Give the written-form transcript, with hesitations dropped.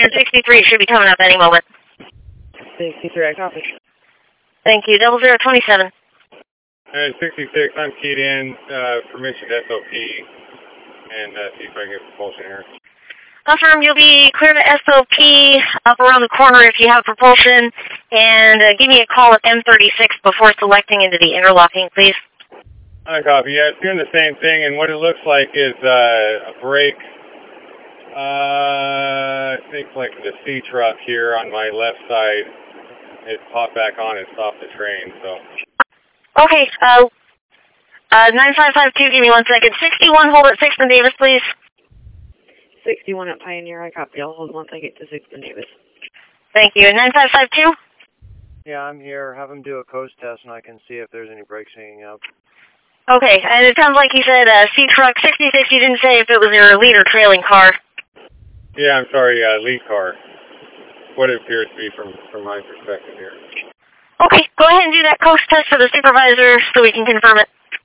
63 should be coming up any moment. 63, I copy. Thank you. 0027. Alright, 66, I'm keyed in, permission to SOP, and see if I can get propulsion here. Confirm you'll be clear to SOP up around the corner if you have propulsion, and give me a call at M36 before selecting into the interlocking, please. I copy. Yeah, it's doing the same thing, and what it looks like is a brake. I think like the C truck here on my left side, it popped back on and stopped the train. So. Okay. 9552. Give me 1 second. 61. Hold at 6th and Davis, please. 61 at Pioneer. I copy. I'll hold once I get to 6th and Davis. Thank you. 9552. Yeah, I'm here. Have him do a coast test, and I can see if there's any brakes hanging up. Okay, and it sounds like you said C truck 66. You didn't say if it was your lead or trailing car. Yeah, I'm sorry, lead car. What it appears to be from my perspective here. Okay, go ahead and do that coast test for the supervisor so we can confirm it.